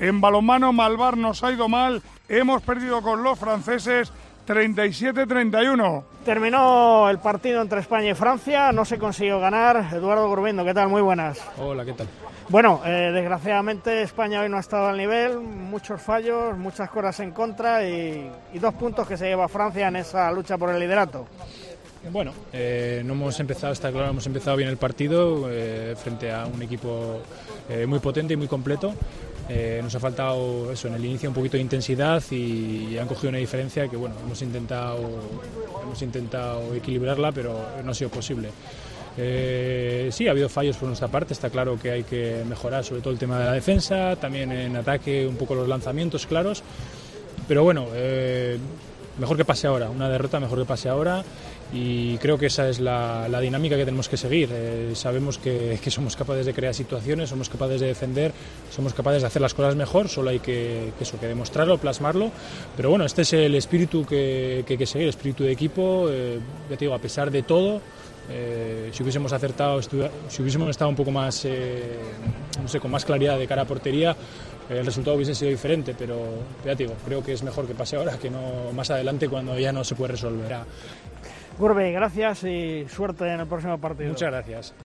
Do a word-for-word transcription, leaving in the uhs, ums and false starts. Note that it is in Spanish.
En balonmano, Malvar nos ha ido mal, hemos perdido con los franceses treinta y siete a treinta y uno. Terminó el partido entre España y Francia, no se consiguió ganar. Eduardo Gurbindo, ¿qué tal? Muy buenas. Hola, ¿qué tal? Bueno, eh, desgraciadamente España hoy no ha estado al nivel, muchos fallos, muchas cosas en contra y, y dos puntos que se lleva Francia en esa lucha por el liderato. Bueno, eh, no hemos empezado, está claro, hemos empezado bien el partido eh, frente a un equipo eh, muy potente y muy completo. Eh, nos ha faltado eso en el inicio un poquito de intensidad y, y han cogido una diferencia que bueno hemos intentado hemos intentado equilibrarla, pero no ha sido posible. Eh, sí, ha habido fallos por nuestra parte, está claro que hay que mejorar sobre todo el tema de la defensa, también en ataque un poco los lanzamientos claros, pero bueno, eh, mejor que pase ahora, una derrota mejor que pase ahora. Y creo que esa es la, la dinámica que tenemos que seguir. Eh, sabemos que, que somos capaces de crear situaciones, somos capaces de defender, somos capaces de hacer las cosas mejor, solo hay que, que, eso, que demostrarlo, plasmarlo. Pero bueno, este es el espíritu que, que hay que seguir, el espíritu de equipo. Eh, ya te digo, a pesar de todo, eh, si hubiésemos acertado, si hubiésemos estado un poco más, eh, no sé, con más claridad de cara a portería, el resultado hubiese sido diferente, pero ya te digo, creo que es mejor que pase ahora que no más adelante cuando ya no se puede resolver. Gurbi, gracias y suerte en el próximo partido. Muchas gracias.